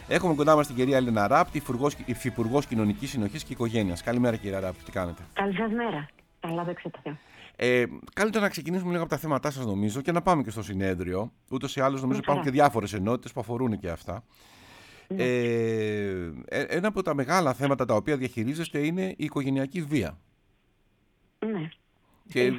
Έχουμε κοντά μας την κυρία Έλενα Ράπτη, υφυπουργός Κοινωνικής Συνοχής και Οικογένειας. Καλημέρα, κυρία Ράπτη, τι κάνετε? Καλή σας μέρα. Καλά, δέξτε. Καλύτερα να ξεκινήσουμε λίγο από τα θέματά σας, νομίζω, και να πάμε και στο συνέδριο. Ούτως ή άλλως, νομίζω υπάρχουν και διάφορες ενότητες που αφορούν και αυτά. Ναι. Ένα από τα μεγάλα θέματα τα οποία διαχειρίζεστε είναι η οικογενειακή βία. Ναι. Και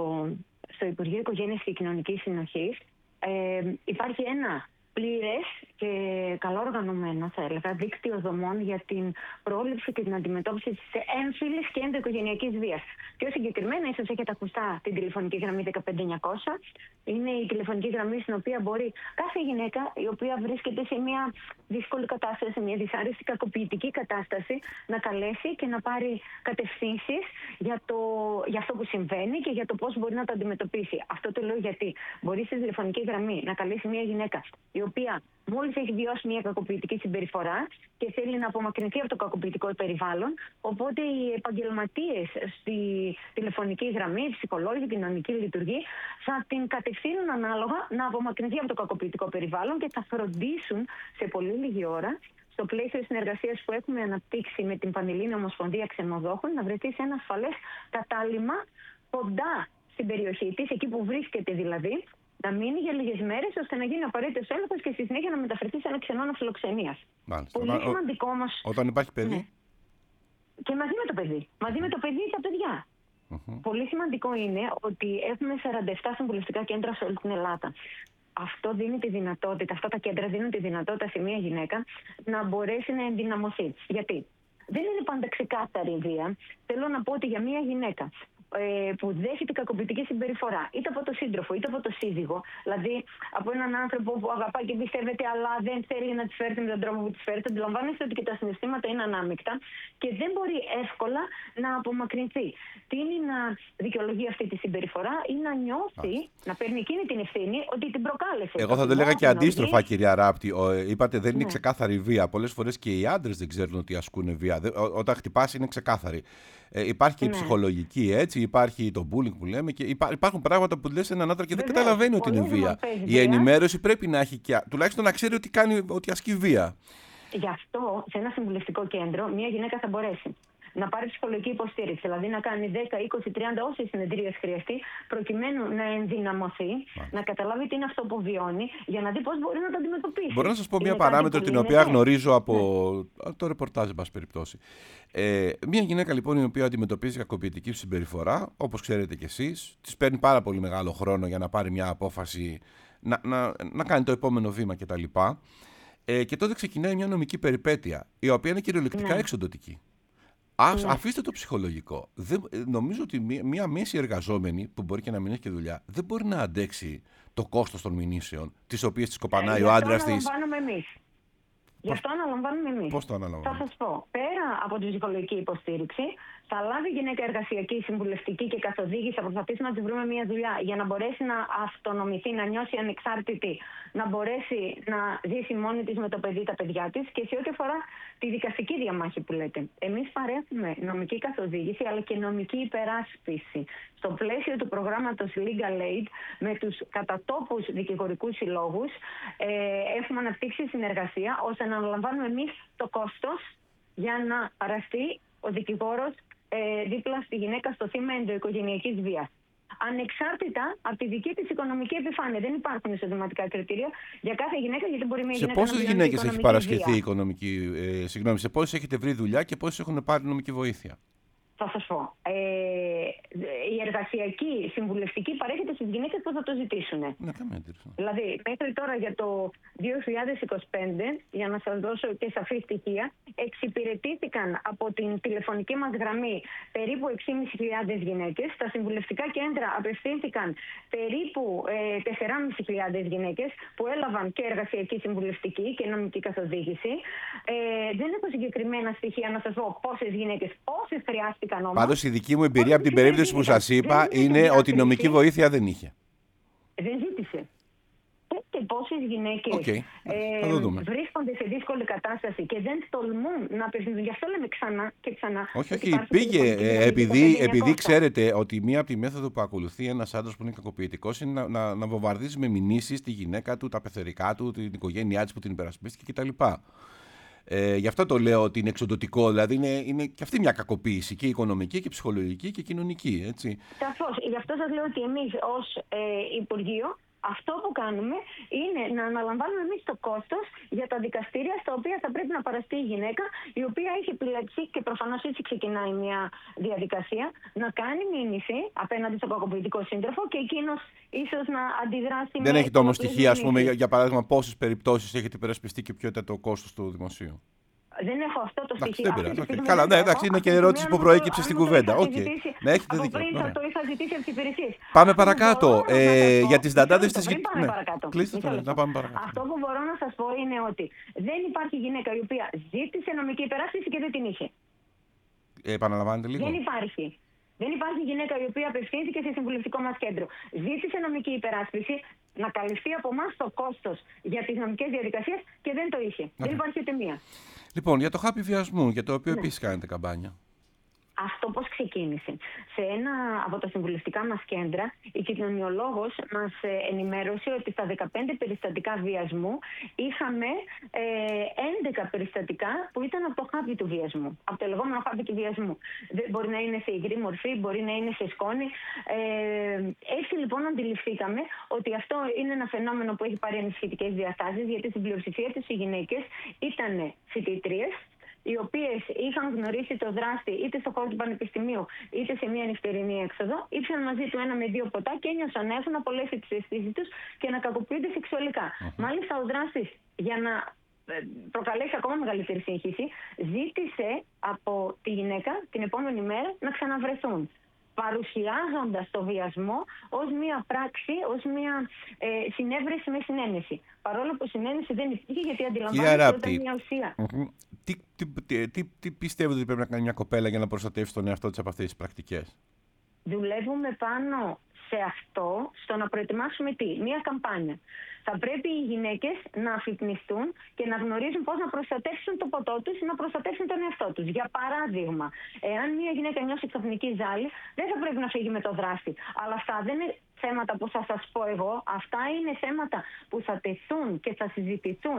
στο Υπουργείο Οικογένειας και Κοινωνικής Συνοχής υπάρχει ένα πλήρες και καλά οργανωμένο, θα έλεγα, δίκτυο δομών για την πρόληψη και την αντιμετώπιση της έμφυλης και ενδοοικογενειακής βίας. Πιο συγκεκριμένα, ίσως έχετε ακουστά την τηλεφωνική γραμμή 15900. Είναι η τηλεφωνική γραμμή στην οποία μπορεί κάθε γυναίκα, η οποία βρίσκεται σε μια δύσκολη κατάσταση, σε μια δυσάρεστη κακοποιητική κατάσταση, να καλέσει και να πάρει κατευθύνσεις για αυτό που συμβαίνει και για το πώς μπορεί να το αντιμετωπίσει. Αυτό το λέω γιατί μπορεί στη τηλεφωνική γραμμή να καλέσει μια γυναίκα η οποία μόλις έχει βιώσει μια κακοποιητική συμπεριφορά και θέλει να απομακρυνθεί από το κακοποιητικό περιβάλλον. Οπότε οι επαγγελματίες στη τηλεφωνική γραμμή, ψυχολόγοι, κοινωνική λειτουργοί, θα την κατευθύνουν ανάλογα να απομακρυνθεί από το κακοποιητικό περιβάλλον και θα φροντίσουν σε πολύ λίγη ώρα, στο πλαίσιο συνεργασίας που έχουμε αναπτύξει με την Πανελλήνια Ομοσπονδία Ξενοδόχων, να βρεθεί σε ένα ασφαλές κατάλημα κοντά στην περιοχή της, εκεί που βρίσκεται δηλαδή, να μείνει για λίγες μέρες, ώστε να γίνει απαραίτητος έλεγχος και στη συνέχεια να μεταφερθεί σε ένα ξενώνα φιλοξενίας. Πολύ σημαντικό όμως. Όταν υπάρχει παιδί. Ναι. Και μαζί με το παιδί. Μαζί με το παιδί και τα παιδιά. Πολύ σημαντικό είναι ότι έχουμε 47 συμβουλευτικά κέντρα σε όλη την Ελλάδα. Αυτό δίνει τη δυνατότητα, αυτά τα κέντρα δίνουν τη δυνατότητα σε μια γυναίκα να μπορέσει να ενδυναμωθεί. Γιατί δεν είναι πάντα ξεκάθαρη η βία. Θέλω να πω ότι για μια γυναίκα που δέχεται κακοποιητική συμπεριφορά, είτε από το σύντροφο είτε από το σύζυγο, δηλαδή από έναν άνθρωπο που αγαπάει και εμπιστεύεται, αλλά δεν θέλει να τη φέρεται με τον τρόπο που τη φέρεται, αντιλαμβάνεστε ότι και τα συναισθήματα είναι ανάμεικτα και δεν μπορεί εύκολα να απομακρυνθεί. Τείνει να δικαιολογεί αυτή τη συμπεριφορά ή να νιώθει, να παίρνει εκείνη την ευθύνη ότι την προκάλεσε. Εγώ θα το έλεγα και αντίστροφα, κυρία Ράπτη. Είπατε δεν είναι ξεκάθαρη βία. Πολλές φορές και οι άντρες δεν ξέρουν ότι ασκούν βία. Όταν χτυπάς είναι ξεκάθαρη. Υπάρχει και η ψυχολογική, έτσι, υπάρχει το bullying που λέμε και υπάρχουν πράγματα που λες έναν άντρα και δεν καταλαβαίνει ότι είναι βία. Η ενημέρωση πρέπει να έχει και τουλάχιστον να ξέρει ότι ασκεί βία. Γι' αυτό σε ένα συμβουλευτικό κέντρο μια γυναίκα θα μπορέσει να πάρει ψυχολογική υποστήριξη, δηλαδή να κάνει 10, 20, 30 όσες συνεδρίες χρειαστεί, προκειμένου να ενδυναμωθεί, να καταλάβει τι είναι αυτό που βιώνει, για να δει πώς μπορεί να το αντιμετωπίσει. Μπορώ να σας πω μια παράμετρο την οποία γνωρίζω από το ρεπορτάζ, εν πάση περιπτώσει. Μια γυναίκα λοιπόν η οποία αντιμετωπίζει κακοποιητική συμπεριφορά, όπως ξέρετε κι εσείς, της παίρνει πάρα πολύ μεγάλο χρόνο για να πάρει μια απόφαση, να κάνει το επόμενο βήμα κτλ. Και τότε ξεκινάει μια νομική περιπέτεια, η οποία είναι κυριολεκτικά εξοντωτική. Αφήστε το ψυχολογικό. Νομίζω ότι μια μέση εργαζόμενη, που μπορεί και να μην έχει και δουλειά, δεν μπορεί να αντέξει το κόστος των μηνύσεων, τις οποίες τις κοπανάει ο άντρας της. Γι' αυτό αναλαμβάνουμε εμείς. Πώς το αναλαμβάνουμε? Θα σας πω, πέρα από τη ψυχολογική υποστήριξη, θα λάβει η γυναίκα εργασιακή, συμβουλευτική και καθοδήγηση. Θα προσπαθήσουμε να τη βρούμε μια δουλειά για να μπορέσει να αυτονομηθεί, να νιώσει ανεξάρτητη, να μπορέσει να ζήσει μόνη της με το παιδί, τα παιδιά της. Και σε ό,τι αφορά τη δικαστική διαμάχη που λέτε, εμείς παρέχουμε νομική καθοδήγηση αλλά και νομική υπεράσπιση. Στο πλαίσιο του προγράμματος Legal Aid με τους κατατόπους δικηγορικούς συλλόγους έχουμε αναπτύξει συνεργασία ώστε να αναλαμβάνουμε εμείς το κόστος για να παραστεί ο δικηγόρος δίπλα στη γυναίκα στο θύμα ενδοοικογενειακής βίας. Ανεξάρτητα από τη δική της οικονομική επιφάνεια. Δεν υπάρχουν εισοδηματικά κριτήρια για κάθε γυναίκα, γιατί μπορεί μια γυναίκα να βιώνει οικονομική βία. Σε πόσες γυναίκες έχει παρασχεθεί η οικονομική, σε πόσες έχετε βρει δουλειά και πόσες έχουν πάρει νομική βοήθεια? Θα σας πω. Η εργασιακή συμβουλευτική παρέχεται στις γυναίκες που θα το ζητήσουν. Δηλαδή, μέχρι τώρα για το 2025, για να σας δώσω και σαφή στοιχεία, εξυπηρετήθηκαν από την τηλεφωνική μας γραμμή περίπου 6.500 γυναίκες. Στα συμβουλευτικά κέντρα απευθύνθηκαν περίπου 4.500 γυναίκες που έλαβαν και εργασιακή συμβουλευτική και νομική καθοδήγηση. Δεν έχω συγκεκριμένα στοιχεία να σας πω πόσες γυναίκες, όσες χρειάστηκαν. Πάντως η δική μου εμπειρία από την περίπτωση που σας είπα είναι ότι η νομική βοήθεια δεν είχε. Δεν ζήτησε. Και πόσες γυναίκες βρίσκονται σε δύσκολη κατάσταση και δεν τολμούν να απευθυνθούν. Γι' αυτό λέμε ξανά και ξανά. Όχι, πήγε. Επειδή ξέρετε ότι μία από τη μέθοδο που ακολουθεί ένας άντρας που είναι κακοποιητικός είναι να βομβαρδίζει με μηνύσεις τη γυναίκα του, τα πεθερικά του, την οικογένειά της που την υπερασπίστηκε κτλ. Γι' αυτό το λέω ότι είναι εξοντωτικό, δηλαδή είναι και αυτή μια κακοποίηση και οικονομική και ψυχολογική και κοινωνική. Έτσι. Σαφώς. Γι' αυτό σας λέω ότι εμείς ως Υπουργείο αυτό που κάνουμε είναι να αναλαμβάνουμε εμείς το κόστος για τα δικαστήρια στα οποία θα πρέπει να παραστεί η γυναίκα, η οποία έχει επιλέξει, και προφανώς έτσι ξεκινάει μια διαδικασία, να κάνει μήνυση απέναντι στο κακοποιητικό σύντροφο και εκείνος ίσως να αντιδράσει. Δεν έχετε όμως στοιχεία, ας πούμε, για παράδειγμα, πόσες περιπτώσεις έχετε υπερασπιστεί και ποιο ήταν το κόστος του δημοσίου? Δεν έχω αυτό το στοιχείο. Δεν πειράζει. Καλά, ναι, εντάξει, είναι και ερώτηση που προέκυψε στην κουβέντα. Ναι, έχετε δίκιο. Πριν θα το είχα ζητήσει από τις υπηρεσίες. Πάμε παρακάτω. Για τις δαντάδες της γυναίκας. Κλείστε το, να πάμε παρακάτω. Αυτό που μπορώ να σας πω είναι ότι δεν υπάρχει γυναίκα η οποία ζήτησε νομική υπεράσπιση και δεν την είχε. Επαναλαμβάνετε λίγο. Δεν υπάρχει. Δεν υπάρχει γυναίκα η οποία απευθύνθηκε σε συμβουλευτικό μας κέντρο. Ζήτησε νομική υπεράσπιση, να καλυφθεί από εμάς το κόστος για τις νομικές διαδικασίες και δεν το είχε. Δεν υπάρχει ούτε μία. Λοιπόν, για το χάπι βιασμού, για το οποίο επίσης κάνετε καμπάνια. Αυτό πώς ξεκίνησε? Σε ένα από τα συμβουλευτικά μας κέντρα, η κοινωνιολόγος μας ενημέρωσε ότι στα 15 περιστατικά βιασμού είχαμε 11 περιστατικά που ήταν από το χάπι του βιασμού, από το λεγόμενο χάπι του βιασμού. Μπορεί να είναι σε υγρή μορφή, μπορεί να είναι σε σκόνη. Έτσι λοιπόν αντιληφθήκαμε ότι αυτό είναι ένα φαινόμενο που έχει πάρει ενισχυτικές διαστάσεις, γιατί στην πλειοψηφία τους οι γυναίκες ήταν φοιτήτριες, οι οποίες είχαν γνωρίσει το δράστη είτε στο χώρο του πανεπιστημίου είτε σε μια νυχτερινή έξοδο, ήπιαν μαζί του 1 με 2 ποτά και ένιωσαν να έχουν απολέσει τις αισθήσεις τους και να κακοποιούνται σεξουαλικά. Μάλιστα, ο δράστης, για να προκαλέσει ακόμα μεγαλύτερη σύγχυση, ζήτησε από τη γυναίκα την επόμενη μέρα να ξαναβρεθούν, παρουσιάζοντας το βιασμό ως μία πράξη, ως μία συνέβρεση με συνένεση. Παρόλο που συνένεση δεν υπήρχε, γιατί αντιλαμβάνεται ότι ήταν μία ουσία. Τι πιστεύετε ότι πρέπει να κάνει μια κοπέλα για να προστατεύσει τον εαυτό της από αυτές τις πρακτικές? Δουλεύουμε πάνω σε αυτό, στο να προετοιμάσουμε μία καμπάνια. Θα πρέπει οι γυναίκες να αφυπνιστούν και να γνωρίζουν πώς να προστατεύσουν το ποτό τους ή να προστατεύσουν τον εαυτό τους. Για παράδειγμα, εάν μια γυναίκα νιώσει ξαφνική ζάλη, δεν θα πρέπει να φύγει με το δράστη. Αλλά αυτά δεν είναι θέματα που θα σας πω εγώ. Αυτά είναι θέματα που θα τεθούν και θα συζητηθούν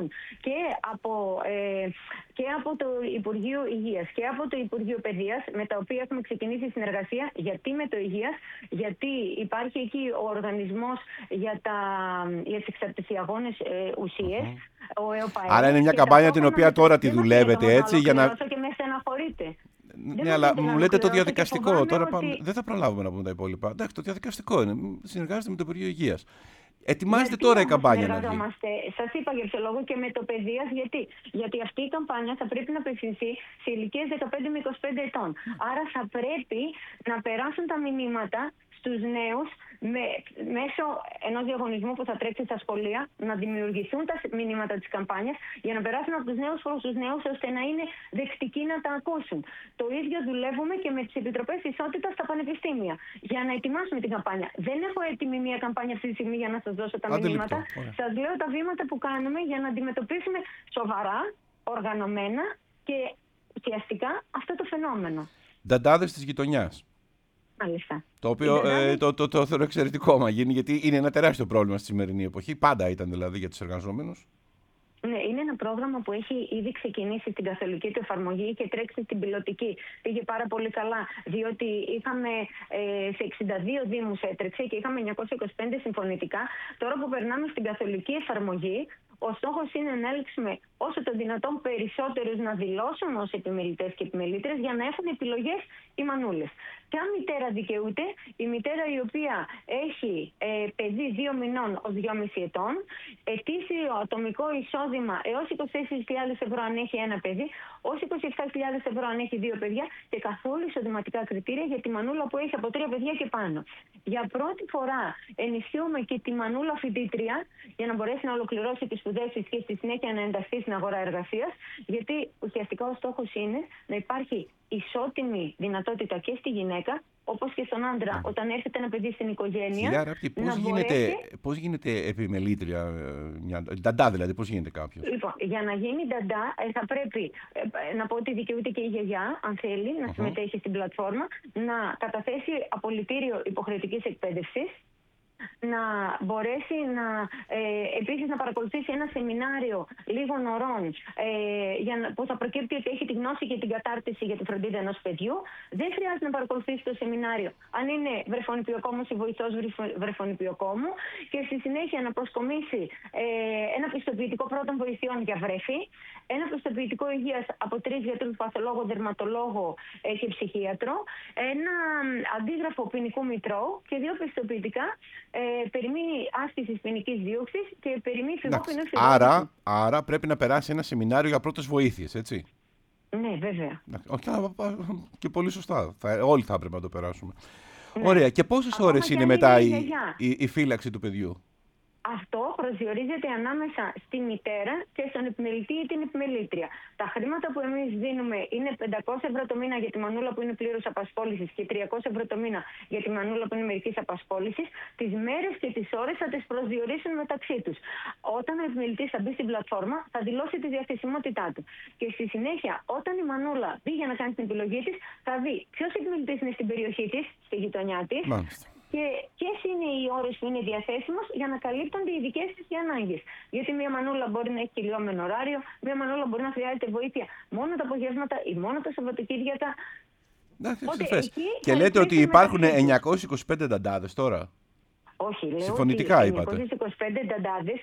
και από το Υπουργείο Υγείας και από το Υπουργείο Παιδείας, με τα οποία έχουμε ξεκινήσει συνεργασία. Γιατί με το Υγείας? Γιατί υπάρχει εκεί ο οργανισμός για τις εξαρτησιαγόνες ουσίες, ο ΕΟΠΑΕ. Άρα είναι μια καμπάνια την οποία τώρα τη δουλεύετε έτσι για να... Και με στεναχωρείτε. Ναι, αλλά μου λέτε το διαδικαστικό. Τώρα δεν θα προλάβουμε να πούμε τα υπόλοιπα. Εντάξει, το διαδικαστικό είναι. Συνεργάζεστε με το Υπουργείο Υγείας. Ετοιμάζετε τώρα η καμπάνια να βγει. Σας είπα για ποιο λόγο και με το παιδείας. Γιατί αυτή η καμπάνια θα πρέπει να απευθυνθεί σε ηλικίες 15 με 25 ετών. Άρα θα πρέπει να περάσουν τα μηνύματα στους νέους μέσω ενός διαγωνισμού που θα τρέξει στα σχολεία, να δημιουργηθούν τα μηνύματα της καμπάνιας για να περάσουν από τους νέους προς τους νέους, ώστε να είναι δεκτικοί να τα ακούσουν. Το ίδιο δουλεύουμε και με τις επιτροπές ισότητας στα πανεπιστήμια για να ετοιμάσουμε την καμπάνια. Δεν έχω έτοιμη μια καμπάνια αυτή τη στιγμή για να σας δώσω τα μηνύματα. Σας λέω τα βήματα που κάνουμε για να αντιμετωπίσουμε σοβαρά, οργανωμένα και ουσιαστικά αυτό το φαινόμενο. Νταντάδες της γειτονιάς. Μάλιστα. Το οποίο το θεωρώ εξαιρετικό μα γίνει, γιατί είναι ένα τεράστιο πρόβλημα στη σημερινή εποχή. Πάντα ήταν δηλαδή για τους εργαζόμενους. Ναι, είναι ένα πρόγραμμα που έχει ήδη ξεκινήσει στην καθολική του εφαρμογή και τρέξει στην πιλωτική. Πήγε πάρα πολύ καλά, διότι είχαμε σε 62 δήμους έτρεξε και είχαμε 925 συμφωνητικά. Τώρα που περνάμε στην καθολική εφαρμογή, ο στόχος είναι να έλξουμε όσο το δυνατόν περισσότερους να δηλώσουν ως επιμελητές και επιμελήτρες για να έχουν επιλογές οι μανούλες. Ποια μητέρα δικαιούται? Η μητέρα η οποία έχει παιδί 2 μηνών ως 2,5 ετών, ετήσιο ατομικό εισόδημα έως 24.000 ευρώ αν έχει ένα παιδί, ως 27.000 ευρώ αν έχει 2 παιδιά και καθόλου εισοδηματικά κριτήρια για τη μανούλα που έχει από 3 παιδιά και πάνω. Για πρώτη φορά ενισχύουμε και τη μανούλα φοιτήτρια για να μπορέσει να ολοκληρώσει τις σπουδές της και στη συνέχεια να ενταχθεί στην αγορά εργασίας, γιατί ουσιαστικά ο στόχος είναι να υπάρχει ισότιμη δυνατότητα και στη γυναίκα όπως και στον άντρα όταν έρχεται ένα παιδί στην οικογένεια. Άρα, πώς γίνεται επιμελήτρια, νταντά δηλαδή, πώς γίνεται κάποιος? Λοιπόν, για να γίνει νταντά θα πρέπει να πω ότι δικαιούται και η γιαγιά, αν θέλει, να συμμετέχει στην πλατφόρμα, να καταθέσει απολυτήριο υποχρεωτικής εκπαίδευσης. να μπορέσει επίσης να παρακολουθήσει ένα σεμινάριο λίγων ωρών που θα προκύπτει ότι έχει τη γνώση και την κατάρτιση για τη φροντίδα ενός παιδιού. Δεν χρειάζεται να παρακολουθήσει το σεμινάριο αν είναι βρεφονιπιοκόμος ή βοηθός βρεφονιπιοκόμου, και στη συνέχεια να προσκομίσει ένα πιστοποιητικό πρώτων βοηθειών για βρέφη, ένα πιστοποιητικό υγείας από 3 γιατρούς, παθολόγο, δερματολόγο και ψυχίατρο, ένα αντίγραφο ποινικού μητρώου και 2 πιστοποιητικά περί μη άσκησης ποινικής δίωξης και περί μη φυγόκινου συντάγματος. Άρα πρέπει να περάσει ένα σεμινάριο για πρώτες βοήθειες, έτσι. Ναι, βέβαια. Και πολύ σωστά. Όλοι θα έπρεπε να το περάσουμε. Ναι. Ωραία. Και πόσες ώρες είναι μετά η φύλαξη του παιδιού? Αυτό προσδιορίζεται ανάμεσα στη μητέρα και στον επιμελητή ή την επιμελήτρια. Τα χρήματα που εμείς δίνουμε είναι 500 ευρώ το μήνα για τη μανούλα που είναι πλήρους απασχόλησης και 300 ευρώ το μήνα για τη μανούλα που είναι μερικής απασχόλησης. Τις μέρες και τις ώρες θα τις προσδιορίσουν μεταξύ τους. Όταν ο επιμελητής θα μπει στην πλατφόρμα, θα δηλώσει τη διαθεσιμότητά του. Και στη συνέχεια, όταν η μανούλα μπει για να κάνει την επιλογή της, θα δει ποιος επιμελητής είναι στην περιοχή της, στη γειτονιά της. Και ποιες είναι οι ώρες που είναι διαθέσιμος για να καλύπτονται οι δικές της ανάγκες. Γιατί μια μανούλα μπορεί να έχει κυλιόμενο ωράριο, μια μανούλα μπορεί να χρειάζεται βοήθεια μόνο τα απογεύματα ή μόνο τα Σαββατοκύριακα. Και λέτε ότι υπάρχουν 925 νταντάδες τώρα. Όχι, λέω συμφωνητικά ότι είπατε. 925 νταντάδες,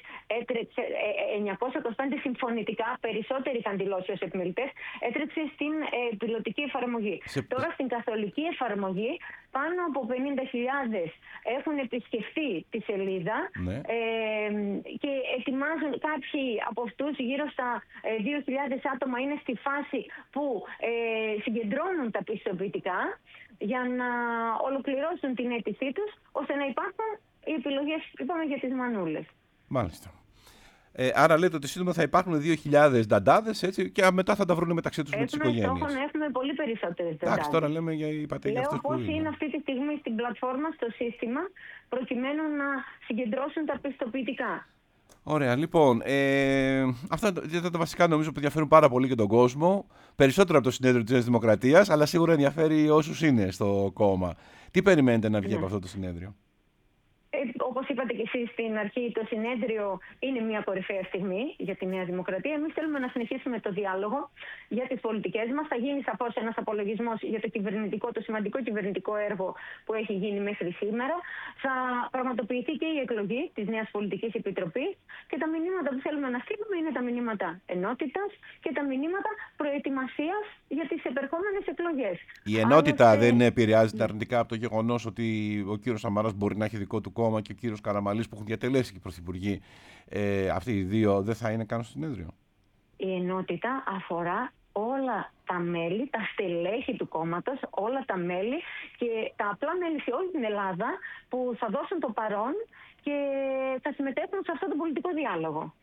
925 συμφωνητικά, περισσότεροι είχαν δηλώσει ως επιμελητές, έτρεξε στην πιλωτική εφαρμογή. Τώρα στην καθολική εφαρμογή πάνω από 50.000 έχουν επισκεφτεί τη σελίδα, ναι. Και ετοιμάζουν κάποιοι από αυτούς, γύρω στα 2.000 άτομα είναι στη φάση που συγκεντρώνουν τα πιστοποιητικά για να ολοκληρώσουν την αίτησή τους, ώστε να υπάρχουν οι επιλογές, είπαμε, για τις μανούλες. Μάλιστα. Άρα λέτε ότι σύντομα θα υπάρχουν 2.000 νταντάδες, έτσι, και μετά θα τα βρουν μεταξύ τους με τις οικογένειες. Έχουμε στόχο να έχουμε πολύ περισσότερες νταντάδες. Εντάξει, τώρα λέμε για αυτούς που πώς είναι αυτή τη στιγμή στην πλατφόρμα, στο σύστημα, προκειμένου να συγκεντρώσουν τα πιστοποιητικά. Ωραία, λοιπόν, αυτά ήταν τα βασικά, νομίζω, που ενδιαφέρουν πάρα πολύ και τον κόσμο. Περισσότερο από το συνέδριο της Νέας Δημοκρατίας, αλλά σίγουρα ενδιαφέρει όσους είναι στο κόμμα. Τι περιμένετε να βγει από αυτό το συνέδριο? Όπως είπατε και εσείς στην αρχή, το συνέδριο είναι μια κορυφαία στιγμή για τη Νέα Δημοκρατία. Εμείς θέλουμε να συνεχίσουμε το διάλογο για τις πολιτικές μας. Θα γίνει σαφώς ένας απολογισμός για το σημαντικό κυβερνητικό έργο που έχει γίνει μέχρι σήμερα. Θα πραγματοποιηθεί και η εκλογή της Νέας Πολιτικής Επιτροπής και τα μηνύματα που θέλουμε να στείλουμε είναι τα μηνύματα ενότητας και τα μηνύματα προετοιμασίας για τις επερχόμενες εκλογές. Η ενότητα δεν επηρεάζεται αρνητικά από το γεγονός ότι ο κύριος Σαμαράς μπορεί να έχει δικό του κόμμα και ο κύριος Καραμανλής, που έχουν διατελέσει και πρωθυπουργοί, αυτοί οι δύο δεν θα είναι καν στο συνέδριο? Η ενότητα αφορά όλα τα μέλη, τα στελέχη του κόμματος, όλα τα μέλη και τα απλά μέλη σε όλη την Ελλάδα που θα δώσουν το παρόν και θα συμμετέχουν σε αυτόν τον πολιτικό διάλογο.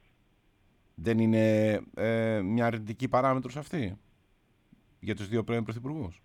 Δεν είναι μια αρνητική παράμετρος αυτή για τους δύο πρώην πρωθυπουργούς?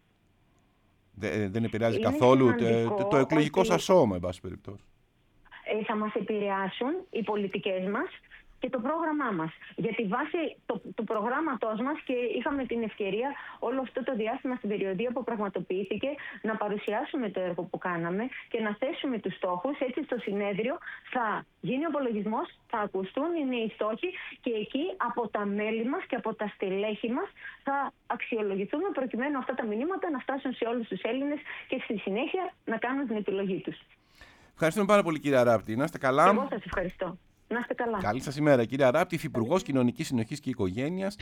Δεν επηρεάζει καθόλου το εκλογικό σας σώμα, εν πάση περιπτώσει? Θα μας επηρεάσουν οι πολιτικές μας και το πρόγραμμά μας. Γιατί βάσει του προγράμματός μας, και είχαμε την ευκαιρία όλο αυτό το διάστημα στην περιοδία που πραγματοποιήθηκε να παρουσιάσουμε το έργο που κάναμε και να θέσουμε τους στόχους. Έτσι στο συνέδριο θα γίνει ο απολογισμός, θα ακουστούν οι νέοι στόχοι και εκεί από τα μέλη μας και από τα στελέχη μας θα αξιολογηθούμε προκειμένου αυτά τα μηνύματα να φτάσουν σε όλους τους Έλληνες και στη συνέχεια να κάνουν την επιλογή τους. Ευχαριστούμε πάρα πολύ, κύριε Αράπτη. Να είστε καλά. Εγώ σας ευχαριστώ. Να είστε καλά. Καλή σας ημέρα, κύριε Αράπτη, Υφυπουργός Κοινωνικής Συνοχής και Οικογένειας.